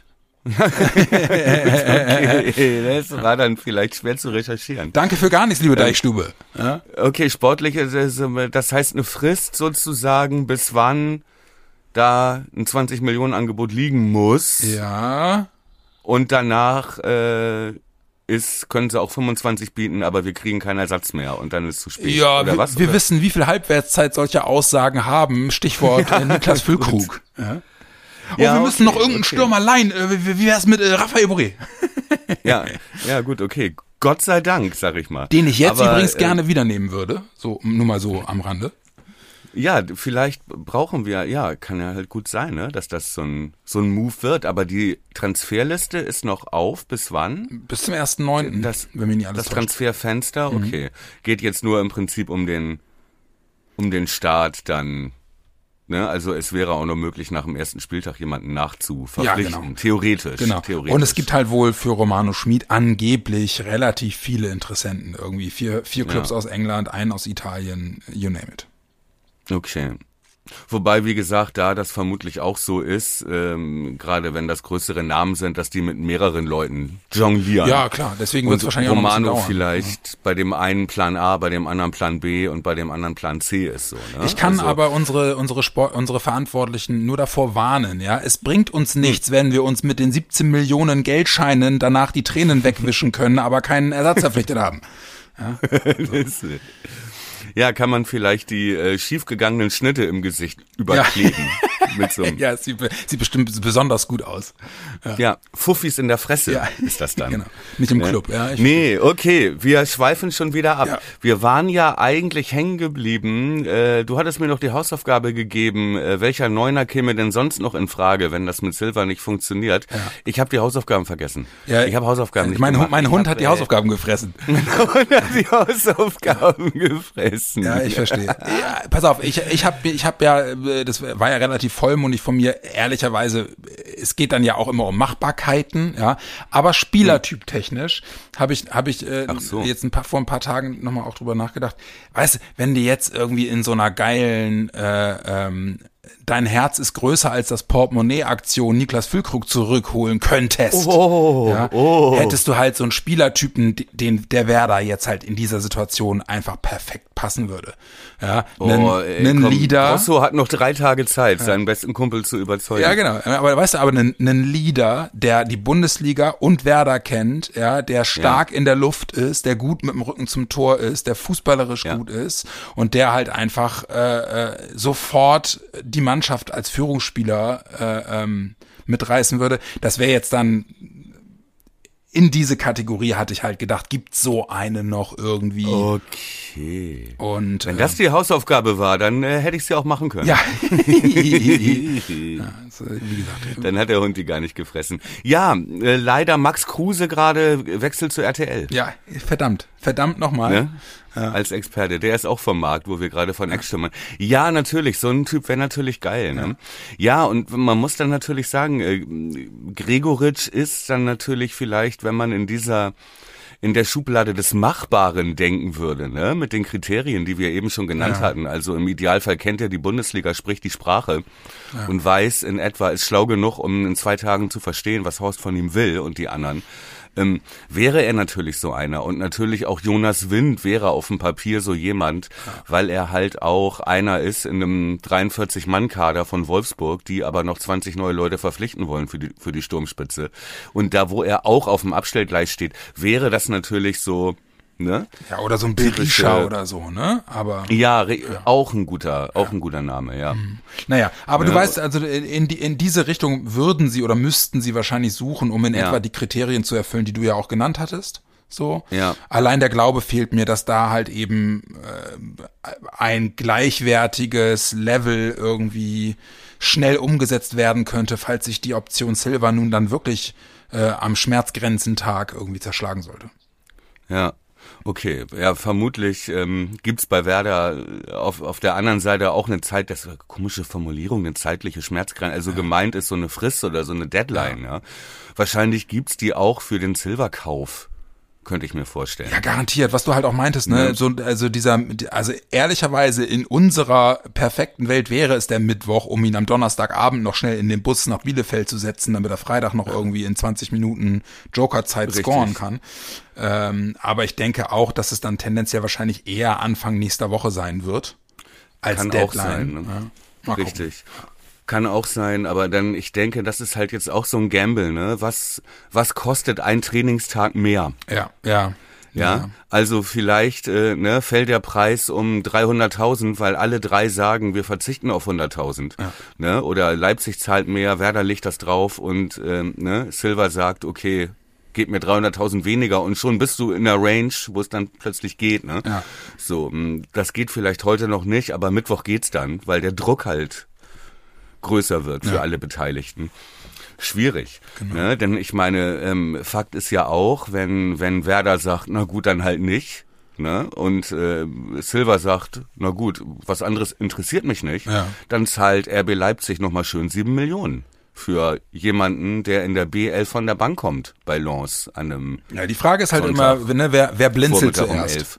Okay, das war dann vielleicht schwer zu recherchieren. Danke für gar nichts, liebe Deichstube. Ja? Okay, sportlich, das heißt eine Frist sozusagen, bis wann da ein 20 Millionen Angebot liegen muss. Ja. Und danach können sie auch 25 bieten, aber wir kriegen keinen Ersatz mehr und dann ist es zu spät. Ja, oder was? Wir wissen, wie viel Halbwertszeit solche Aussagen haben. Stichwort Niklas Füllkrug. Ja. Wir müssen noch irgendeinen Stürmer leihen. Wie wär's mit Raphael Boré? Ja, gut, okay. Gott sei Dank, sag ich mal. Den ich jetzt übrigens gerne wiedernehmen würde. So, nur mal so am Rande. Ja, vielleicht brauchen wir, ja, kann ja halt gut sein, ne, dass das so ein Move wird, aber die Transferliste ist noch auf, bis wann? Bis zum 1.9., wenn mir nicht alles das täuscht. Transferfenster, okay. Geht jetzt nur im Prinzip um den Start dann, ne, also es wäre auch noch möglich, nach dem ersten Spieltag jemanden nachzuverpflichten, Ja, genau. Theoretisch. Genau. Und es gibt halt wohl für Romano Schmid angeblich relativ viele Interessenten, irgendwie vier Clubs aus England, einen aus Italien, you name it. Okay. Wobei, wie gesagt, da das vermutlich auch so ist, gerade wenn das größere Namen sind, dass die mit mehreren Leuten jonglieren. Ja, klar, deswegen wird es wahrscheinlich auch noch ein bisschen Romano dauern. vielleicht bei dem einen Plan A, bei dem anderen Plan B und bei dem anderen Plan C ist so. Ne? Ich kann aber unsere Verantwortlichen nur davor warnen, ja. Es bringt uns nichts, wenn wir uns mit den 17 Millionen Geldscheinen danach die Tränen wegwischen können, aber keinen Ersatz verpflichtet haben. Ja, so. Ja, kann man vielleicht die schiefgegangenen Schnitte im Gesicht überkleben. Ja. Mit so einem ja, sieht bestimmt besonders gut aus. Ja, Fuffis in der Fresse ist das dann. Genau. Nicht im Club. Ja, nee, okay, wir schweifen schon wieder ab. Ja. Wir waren ja eigentlich hängen geblieben. Du hattest mir noch die Hausaufgabe gegeben, welcher Neuner käme denn sonst noch in Frage, wenn das mit Silva nicht funktioniert. Ja. Ich habe die Hausaufgaben vergessen. Ja, ich habe Hausaufgaben nicht gemacht. Mein Hund hat die Hausaufgaben gefressen. Mein Hund hat die Hausaufgaben gefressen. Ja, ich verstehe. Ja, pass auf, ich hab ja, das war ja relativ vollmundig von mir, ehrlicherweise, es geht dann ja auch immer um Machbarkeiten, ja, aber Spielertyp technisch habe ich jetzt vor ein paar Tagen nochmal auch drüber nachgedacht. Weißt du, wenn du jetzt irgendwie in so einer geilen Dein Herz ist größer als das Portemonnaie-Aktion Niklas Füllkrug zurückholen könntest, hättest du halt so einen Spielertypen, der Werder jetzt halt in dieser Situation einfach perfekt passen würde. Ja, einen Leader. Rosso hat noch 3 Tage Zeit, seinen besten Kumpel zu überzeugen. Ja, genau. Aber weißt du, einen Leader, der die Bundesliga und Werder kennt, ja, der stark in der Luft ist, der gut mit dem Rücken zum Tor ist, der fußballerisch gut ist und der halt einfach sofort die Mannschaft als Führungsspieler mitreißen würde. Das wäre jetzt dann in diese Kategorie, hatte ich halt gedacht, gibt's so eine noch irgendwie. Okay. Und wenn das die Hausaufgabe war, dann hätte ich sie auch machen können. Ja. Wie gesagt. Dann hat der Hund die gar nicht gefressen. Ja, leider Max Kruse gerade wechselt zu RTL. Ja, verdammt nochmal. Ne? Ja. Als Experte, der ist auch vom Markt, wo wir gerade von Ex-Stürmern. Ja, natürlich, so ein Typ wäre natürlich geil. Ne? Ja, und man muss dann natürlich sagen, Gregoritsch ist dann natürlich vielleicht, wenn man in der Schublade des Machbaren denken würde, ne, mit den Kriterien, die wir eben schon genannt hatten. Also im Idealfall kennt er die Bundesliga, spricht die Sprache und weiß in etwa, ist schlau genug, um in 2 Tagen zu verstehen, was Horst von ihm will und die anderen. Wäre er natürlich so einer und natürlich auch Jonas Wind wäre auf dem Papier so jemand, weil er halt auch einer ist in einem 43-Mann-Kader von Wolfsburg, die aber noch 20 neue Leute verpflichten wollen für die Sturmspitze. Und da, wo er auch auf dem Abstellgleis steht, wäre das natürlich so, ne? Ja, oder so ein Berisha oder so, ne? Aber auch ein guter Name, ja. Naja, aber du weißt, also in diese Richtung würden sie oder müssten sie wahrscheinlich suchen, um in etwa die Kriterien zu erfüllen, die du ja auch genannt hattest. So. Ja. Allein der Glaube fehlt mir, dass da halt eben ein gleichwertiges Level irgendwie schnell umgesetzt werden könnte, falls sich die Option Silva nun dann wirklich am Schmerzgrenzentag irgendwie zerschlagen sollte. Ja. Okay, ja, vermutlich gibt's bei Werder auf der anderen Seite auch eine Zeit, das ist eine komische Formulierung, eine zeitliche Schmerzgrenze, also gemeint ist so eine Frist oder so eine Deadline, ja. Wahrscheinlich gibt's die auch für den Silberkauf, könnte ich mir vorstellen. Ja, garantiert, was du halt auch meintest, ne? Ja. So, also ehrlicherweise in unserer perfekten Welt wäre es der Mittwoch, um ihn am Donnerstagabend noch schnell in den Bus nach Bielefeld zu setzen, damit er Freitag noch irgendwie in 20 Minuten Jokerzeit scoren kann. Aber ich denke auch, dass es dann tendenziell wahrscheinlich eher Anfang nächster Woche sein wird als kann Deadline. Auch sein, ne? Ja. Richtig. Kann auch sein, aber dann, ich denke, das ist halt jetzt auch so ein Gamble, ne? Was kostet ein Trainingstag mehr? Ja, also vielleicht fällt der Preis um 300.000, weil alle 3 sagen, wir verzichten auf 100.000. Ja. Ne? Oder Leipzig zahlt mehr, Werder legt das drauf und Silva sagt, okay, gebt mir 300.000 weniger und schon bist du in der Range, wo es dann plötzlich geht, ne? Ja. So, das geht vielleicht heute noch nicht, aber Mittwoch geht's dann, weil der Druck halt größer wird für alle Beteiligten. Schwierig, ne? Denn ich meine, Fakt ist ja auch, wenn Werder sagt, na gut, dann halt nicht, ne? Und Silva sagt, na gut, was anderes interessiert mich nicht, dann zahlt RB Leipzig nochmal schön 7 Millionen für jemanden, der in der B11 von der Bank kommt bei Lens an einem die Frage ist halt Sonntag, immer, ne, wer blinzelt Vormittag zuerst. 11.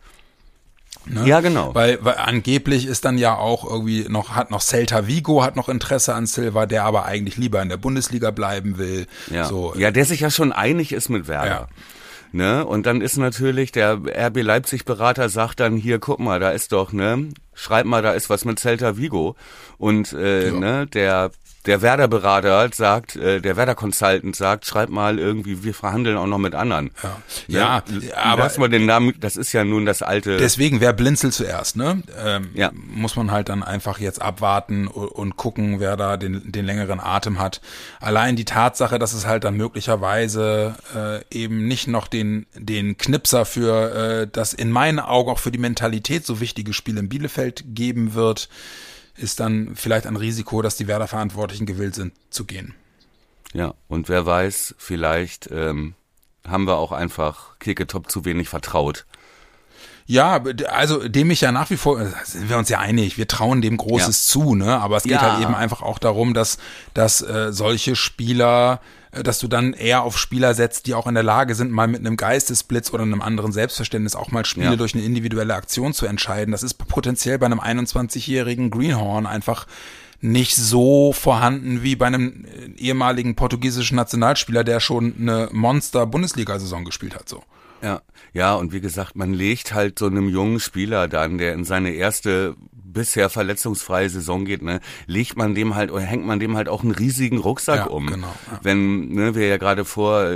Ne? Ja, genau. Weil angeblich ist dann ja auch irgendwie hat noch Celta Vigo hat noch Interesse an Silva, der aber eigentlich lieber in der Bundesliga bleiben will. Ja, So. ja, der sich ja schon einig ist mit Werder. Ja. Ne? Und dann ist natürlich der RB Leipzig Berater sagt dann hier, guck mal, da ist doch, ne, schreib mal, da ist was mit Celta Vigo. Und ne, der Werder-Berater sagt, der Werder-Consultant sagt, schreib mal irgendwie, wir verhandeln auch noch mit anderen. Ja, aber lass mal den Namen, das ist ja nun das alte. Deswegen, wer blinzelt zuerst, ne? Ja. Muss man halt dann einfach jetzt abwarten und gucken, wer da den längeren Atem hat. Allein die Tatsache, dass es halt dann möglicherweise eben nicht noch den Knipser für das in meinen Augen auch für die Mentalität so wichtige Spiel in Bielefeld geben wird, ist dann vielleicht ein Risiko, dass die Werder-Verantwortlichen gewillt sind zu gehen. Ja, und wer weiß, vielleicht haben wir auch einfach Keketop zu wenig vertraut. Ja, also dem ich ja nach wie vor, sind wir uns ja einig, wir trauen dem Großes zu, ne? Aber es geht halt eben einfach auch darum, dass solche Spieler, dass du dann eher auf Spieler setzt, die auch in der Lage sind, mal mit einem Geistesblitz oder einem anderen Selbstverständnis auch mal Spiele durch eine individuelle Aktion zu entscheiden. Das ist potenziell bei einem 21-jährigen Greenhorn einfach nicht so vorhanden wie bei einem ehemaligen portugiesischen Nationalspieler, der schon eine Monster-Bundesliga-Saison gespielt hat, so. Ja, und wie gesagt, man legt halt so einem jungen Spieler dann, der in seine erste bisher verletzungsfreie Saison geht, ne, hängt man dem halt auch einen riesigen Rucksack um. Genau, ja. Wenn, ne, wir ja gerade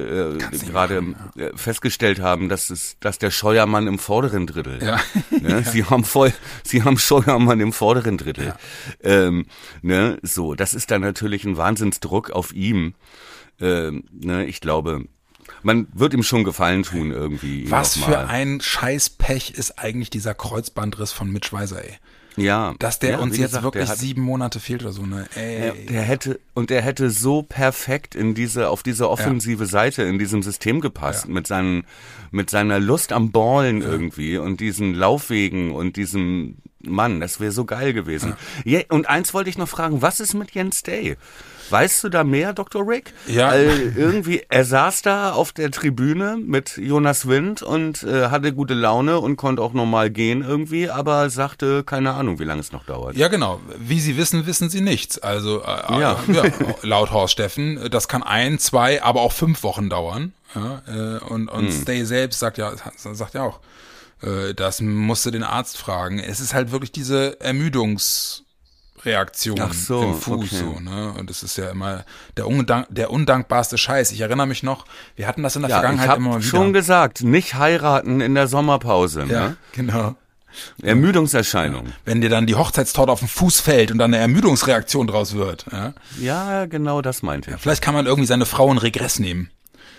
festgestellt haben, dass der Scheuermann im vorderen Drittel. Ja. Ne, Sie haben Scheuermann im vorderen Drittel. Ja. Ne, so, das ist dann natürlich ein Wahnsinnsdruck auf ihm. Ne, ich glaube, man wird ihm schon Gefallen tun irgendwie. Was für ein Scheißpech ist eigentlich dieser Kreuzbandriss von Mitch Weiser, ey. Ja. Dass der uns jetzt wirklich 7 Monate fehlt oder so, ne? Ey. Der hätte so perfekt auf diese offensive Seite in diesem System gepasst, mit seiner Lust am Ballen irgendwie und diesen Laufwegen und diesem Mann, das wäre so geil gewesen. Ja, und eins wollte ich noch fragen, was ist mit Jens Day? Weißt du da mehr, Dr. Rick? Ja. Irgendwie, er saß da auf der Tribüne mit Jonas Wind und hatte gute Laune und konnte auch normal gehen irgendwie, aber sagte, keine Ahnung, wie lange es noch dauert. Ja, genau. Wie Sie wissen Sie nichts. Also laut Horst Steffen, das kann 1, 2, aber auch 5 Wochen dauern. Ja, und Stay selbst sagt ja auch, das musst du den Arzt fragen. Es ist halt wirklich diese Ermüdungsreaktion im Fuß, okay. So, ne? Und es ist ja immer der undankbarste Scheiß. Ich erinnere mich noch, wir hatten das in der Vergangenheit immer wieder. Ich habe schon gesagt, nicht heiraten in der Sommerpause. Ja, ne? genau. Ermüdungserscheinung. Ja. Wenn dir dann die Hochzeitstorte auf den Fuß fällt und dann eine Ermüdungsreaktion draus wird. Ja, genau das meinte ich. Vielleicht kann man irgendwie seine Frau in Regress nehmen.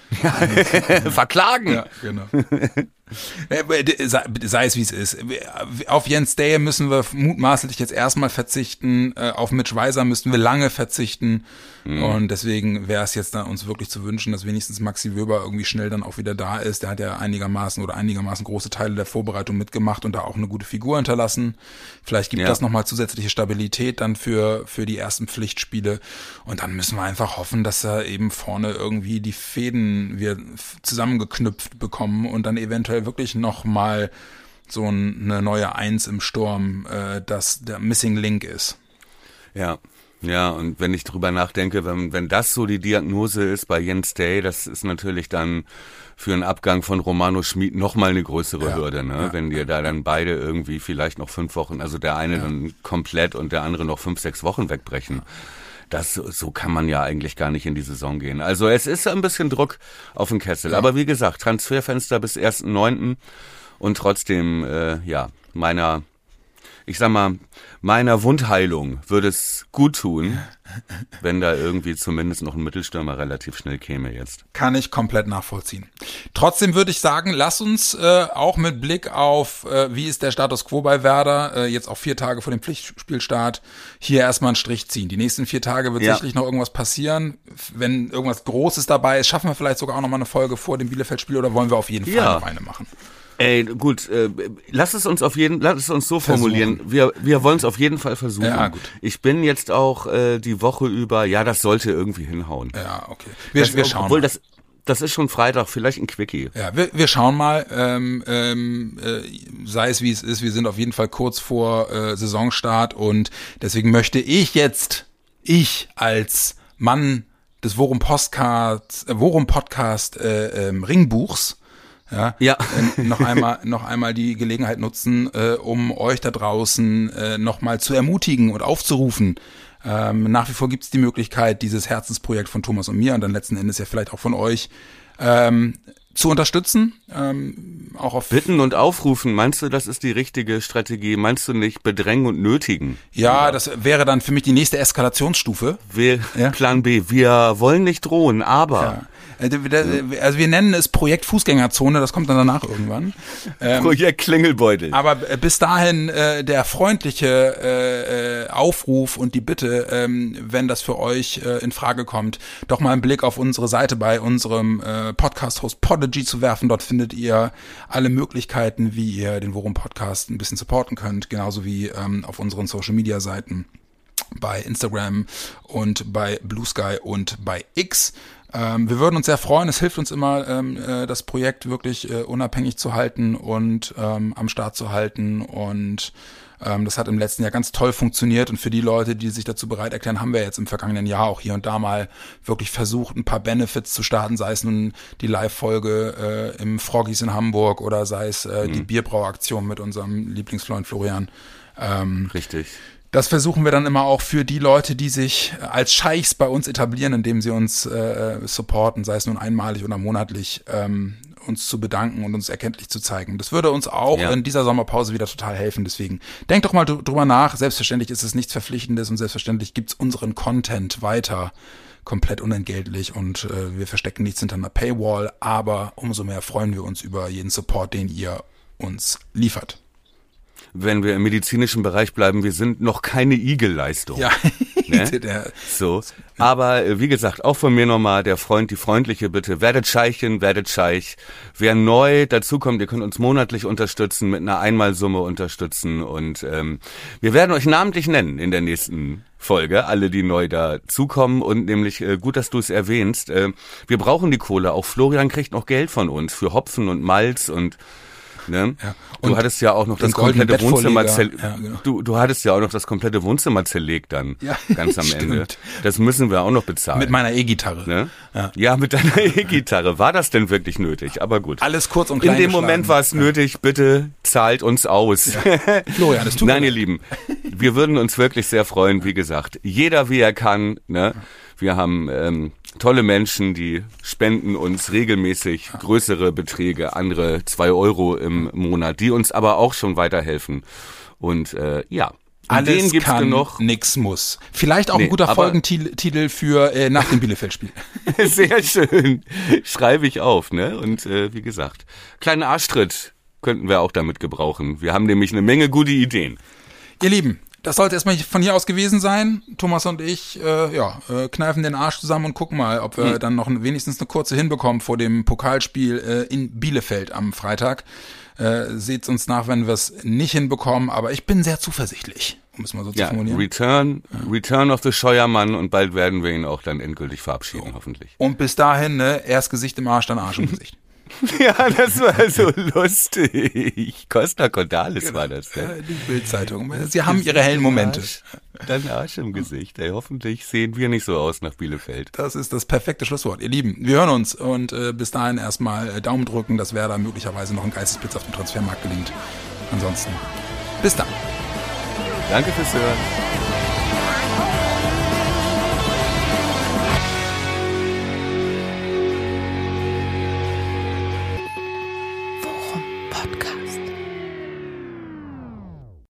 Verklagen. Ja, genau. Sei es wie es ist. Auf Jens Day müssen wir mutmaßlich jetzt erstmal verzichten. Auf Mitch Weiser müssten wir lange verzichten. Und deswegen wäre es jetzt dann uns wirklich zu wünschen, dass wenigstens Maxi Wöber irgendwie schnell dann auch wieder da ist. Der hat ja einigermaßen große Teile der Vorbereitung mitgemacht und da auch eine gute Figur hinterlassen. Vielleicht gibt das nochmal zusätzliche Stabilität dann für die ersten Pflichtspiele. Und dann müssen wir einfach hoffen, dass er eben vorne irgendwie die Fäden wir zusammengeknüpft bekommen und dann eventuell wirklich nochmal so eine neue Eins im Sturm, dass der Missing Link ist. Ja, und wenn ich drüber nachdenke, wenn das so die Diagnose ist bei Jens Day, das ist natürlich dann für einen Abgang von Romano Schmid nochmal eine größere Hürde, ne? Ja. Wenn dir da dann beide irgendwie vielleicht noch 5 Wochen, also der eine dann komplett und der andere noch 5, 6 Wochen wegbrechen. So kann man ja eigentlich gar nicht in die Saison gehen. Also es ist ein bisschen Druck auf den Kessel. Aber wie gesagt, Transferfenster bis 1.9. und trotzdem, ich sag mal, meiner Wundheilung würde es gut tun, wenn da irgendwie zumindest noch ein Mittelstürmer relativ schnell käme jetzt. Kann ich komplett nachvollziehen. Trotzdem würde ich sagen, lass uns auch mit Blick auf, wie ist der Status quo bei Werder, jetzt auch 4 Tage vor dem Pflichtspielstart, hier erstmal einen Strich ziehen. Die nächsten 4 Tage wird sicherlich noch irgendwas passieren. Wenn irgendwas Großes dabei ist, schaffen wir vielleicht sogar auch nochmal eine Folge vor dem Bielefeld-Spiel oder wollen wir auf jeden Fall noch eine machen? Ey, gut, lass es uns so formulieren. Wir wollen es auf jeden Fall versuchen. Ja, gut. Ich bin jetzt auch die Woche über, das sollte irgendwie hinhauen. Ja, okay. Wir schauen obwohl mal. Das ist schon Freitag, vielleicht ein Quickie. Ja, wir schauen mal, sei es wie es ist, wir sind auf jeden Fall kurz vor Saisonstart und deswegen möchte ich als Mann des Worum Podcast Ringbuchs noch einmal die Gelegenheit nutzen, um euch da draußen noch mal zu ermutigen und aufzurufen. Nach wie vor gibt es die Möglichkeit, dieses Herzensprojekt von Thomas und mir und dann letzten Endes ja vielleicht auch von euch zu unterstützen. Auch auf Bitten und aufrufen, meinst du, das ist die richtige Strategie? Meinst du nicht bedrängen und nötigen? Ja, das wäre dann für mich die nächste Eskalationsstufe. Plan B, wir wollen nicht drohen, aber... Ja. Also wir nennen es Projekt Fußgängerzone, das kommt dann danach irgendwann. Projekt Klingelbeutel. Aber bis dahin der freundliche Aufruf und die Bitte, wenn das für euch in Frage kommt, doch mal einen Blick auf unsere Seite bei unserem Podcast-Host Podigy zu werfen. Dort findet ihr alle Möglichkeiten, wie ihr den Worum Podcast ein bisschen supporten könnt, genauso wie auf unseren Social-Media-Seiten bei Instagram und bei Blue Sky und bei X. Wir würden uns sehr freuen, es hilft uns immer, das Projekt wirklich unabhängig zu halten und am Start zu halten und das hat im letzten Jahr ganz toll funktioniert und für die Leute, die sich dazu bereit erklären, haben wir jetzt im vergangenen Jahr auch hier und da mal wirklich versucht, ein paar Benefits zu starten, sei es nun die Live-Folge im Froggies in Hamburg oder sei es die Bierbrauaktion mit unserem Lieblingsfreund Florian. Richtig. Das versuchen wir dann immer auch für die Leute, die sich als Scheichs bei uns etablieren, indem sie uns supporten, sei es nun einmalig oder monatlich, uns zu bedanken und uns erkenntlich zu zeigen. Das würde uns auch in dieser Sommerpause wieder total helfen. Deswegen denkt doch mal drüber nach. Selbstverständlich ist es nichts Verpflichtendes und selbstverständlich gibt's unseren Content weiter komplett unentgeltlich und wir verstecken nichts hinter einer Paywall, aber umso mehr freuen wir uns über jeden Support, den ihr uns liefert. Wenn wir im medizinischen Bereich bleiben, wir sind noch keine Igelleistung. Ja. Ne? So. Aber wie gesagt, auch von mir nochmal die freundliche Bitte, werdet Scheichchen, werdet Scheich. Wer neu dazukommt, ihr könnt uns monatlich unterstützen, mit einer Einmalsumme unterstützen und wir werden euch namentlich nennen in der nächsten Folge, alle, die neu dazukommen und nämlich, gut, dass du es erwähnst, wir brauchen die Kohle, auch Florian kriegt noch Geld von uns für Hopfen und Malz und ne? Ja. Und du hattest ja auch noch das komplette Wohnzimmer du hattest ja auch noch das komplette Wohnzimmer zerlegt dann ganz am Ende. Das müssen wir auch noch bezahlen. Mit meiner E-Gitarre. Ne? Ja, mit deiner E-Gitarre. War das denn wirklich nötig? Aber gut. Alles kurz und klein. In dem Moment war es nötig, bitte zahlt uns aus. Ja. Florian, das tut Nein, ihr Lieben, wir würden uns wirklich sehr freuen, wie gesagt. Jeder wie er kann, ne? Wir haben tolle Menschen, die spenden uns regelmäßig größere Beträge, andere 2 Euro im Monat, die uns aber auch schon weiterhelfen. Und alles kann, nix muss. Vielleicht auch ein guter Folgentitel für nach dem Bielefeld-Spiel. Sehr schön. Schreibe ich auf, ne? Und wie gesagt, kleinen Arschtritt könnten wir auch damit gebrauchen. Wir haben nämlich eine Menge gute Ideen. Ihr Lieben, das sollte erstmal von hier aus gewesen sein. Thomas und ich kneifen den Arsch zusammen und gucken mal, ob wir dann noch wenigstens eine kurze hinbekommen vor dem Pokalspiel in Bielefeld am Freitag. Seht's uns nach, wenn wir es nicht hinbekommen, aber ich bin sehr zuversichtlich, um es mal so zu formulieren. Return of the Scheuermann und bald werden wir ihn auch dann endgültig verabschieden, hoffentlich. Und bis dahin, ne, erst Gesicht im Arsch, dann Arsch im Gesicht. Ja, das war so lustig. Costa Cordalis war das. Ne? Die Bild-Zeitung. Sie haben ihre hellen Momente. Dann Arsch im Gesicht. Ey, hoffentlich sehen wir nicht so aus nach Bielefeld. Das ist das perfekte Schlusswort. Ihr Lieben, wir hören uns und bis dahin erstmal Daumen drücken, dass Werder möglicherweise noch ein Geistesblitz auf dem Transfermarkt gelingt. Ansonsten, bis dann. Danke fürs Hören.